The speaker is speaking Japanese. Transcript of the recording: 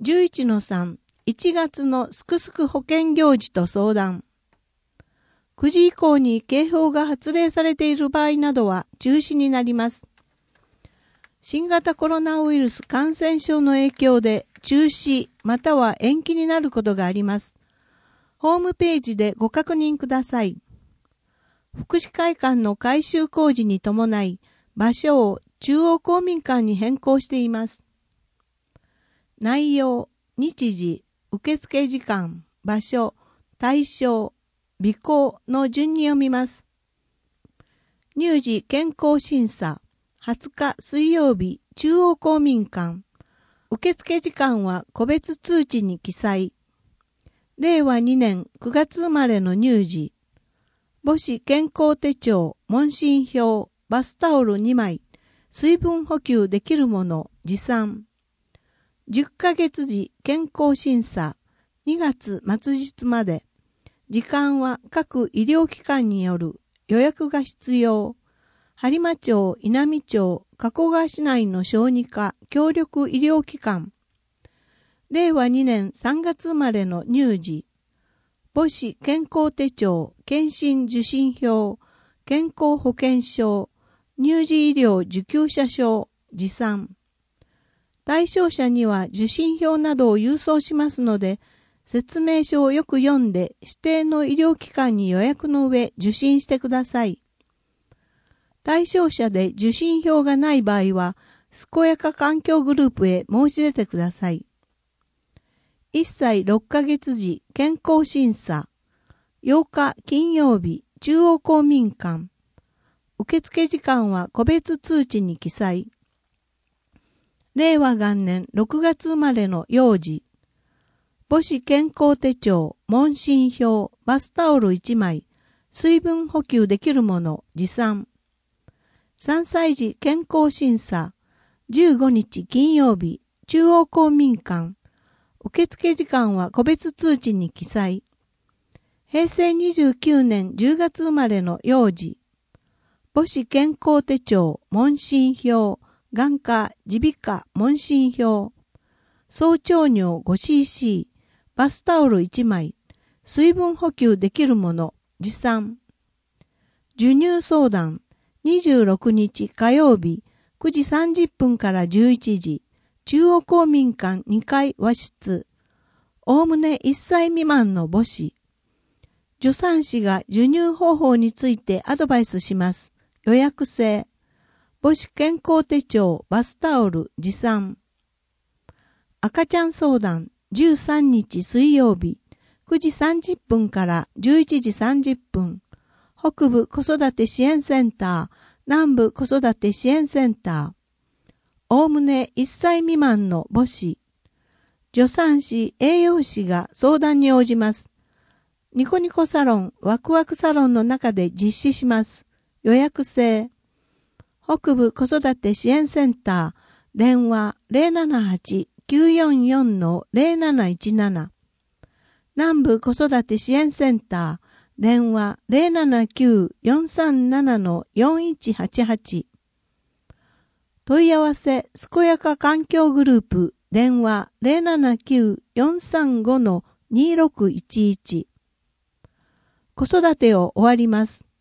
11-3、1月のすくすく保険行事と相談。9時以降に警報が発令されている場合などは中止になります。新型コロナウイルス感染症の影響で中止または延期になることがあります。ホームページでご確認ください。福祉会館の改修工事に伴い、場所を中央公民館に変更しています。内容、日時、受付時間、場所、対象、備考の順に読みます。乳児健康審査、20日水曜日、中央公民館。受付時間は個別通知に記載。令和2年9月生まれの乳児。母子健康手帳、問診票、バスタオル2枚、水分補給できるもの、持参。10ヶ月時健康審査、2月末日まで。時間は各医療機関による予約が必要。播磨町、稲美町、加古川市内の小児科協力医療機関。令和2年3月生まれの乳児。母子健康手帳、検診受診票、健康保険証、乳児医療受給者証、持参。対象者には受診票などを郵送しますので、説明書をよく読んで指定の医療機関に予約の上受診してください。対象者で受診票がない場合は、健やか環境グループへ申し出てください。1歳6ヶ月時健康審査。8日金曜日中央公民館。受付時間は個別通知に記載。令和元年6月生まれの幼児。母子健康手帳、問診票、バスタオル1枚、水分補給できるもの、持参。3歳児健康審査。15日金曜日中央公民館。受付時間は個別通知に記載。平成29年10月生まれの幼児。母子健康手帳、問診票、眼科、耳鼻科、問診票。総長尿 5cc、バスタオル1枚、水分補給できるもの、持参。授乳相談、26日火曜日、9時30分から11時。中央公民館2階和室。おおむね1歳未満の母子。助産師が授乳方法についてアドバイスします。予約制。母子健康手帳、バスタオル、持参。赤ちゃん相談、13日水曜日、9時30分から11時30分。北部子育て支援センター、南部子育て支援センター。おおむね1歳未満の母子。助産師、栄養士が相談に応じます。ニコニコサロン、ワクワクサロンの中で実施します。予約制。北部子育て支援センター、電話 078-944-0717。南部子育て支援センター、電話 079-437-4188。問い合わせ、健やか環境グループ、電話 079-435-2611。子育てを終わります。